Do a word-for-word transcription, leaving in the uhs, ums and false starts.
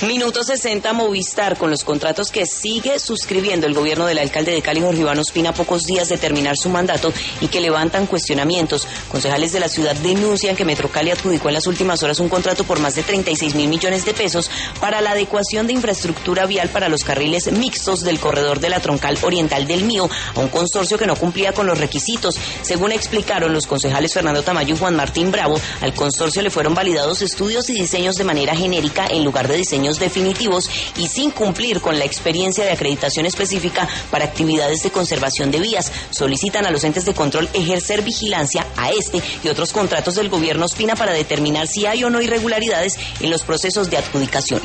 Minuto sesenta Movistar, con los contratos que sigue suscribiendo el gobierno del alcalde de Cali, Jorge Iván Ospina, a pocos días de terminar su mandato y que levantan cuestionamientos. Concejales de la ciudad denuncian que Metrocali adjudicó en las últimas horas un contrato por más de treinta y seis mil millones de pesos para la adecuación de infraestructura vial para los carriles mixtos del corredor de la troncal oriental del Mío, a un consorcio que no cumplía con los requisitos. Según explicaron los concejales Fernando Tamayo y Juan Martín Bravo, al consorcio le fueron validados estudios y diseños de manera genérica en lugar de diseños definitivos y sin cumplir con la experiencia de acreditación específica para actividades de conservación de vías. Solicitan a los entes de control ejercer vigilancia a este y otros contratos del gobierno Ospina para determinar si hay o no irregularidades en los procesos de adjudicación.